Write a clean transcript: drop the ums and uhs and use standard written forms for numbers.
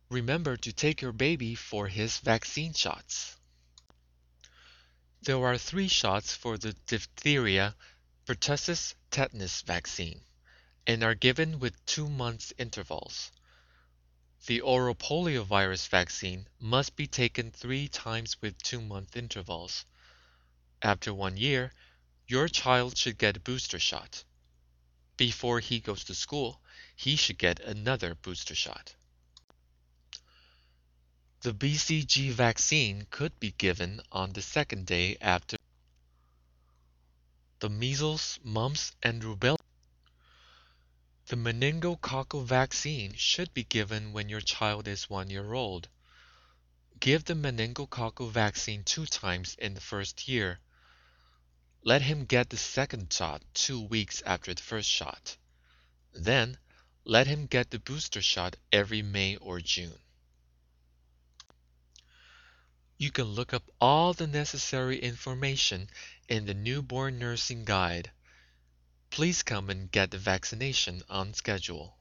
Remember to take your baby for his vaccine shots. There are three shots for the diphtheria, pertussis, tetanus vaccine, and are given with 2 months intervals. The oral poliovirus vaccine must be taken 3 times with 2 month intervals. After 1 year, your child should get a booster shot. Before he goes to school, he should get another booster shot. The BCG vaccine could be given on the second day after the measles, mumps, and rubella. The meningococcal vaccine should be given when your child is 1 year old. Give the meningococcal vaccine 2 times in the first year. Let him get the second shot 2 weeks after the first shot. Then, let him get the booster shot every May or June. You can look up all the necessary information in the Newborn Nursing Guide. Please come and get the vaccination on schedule.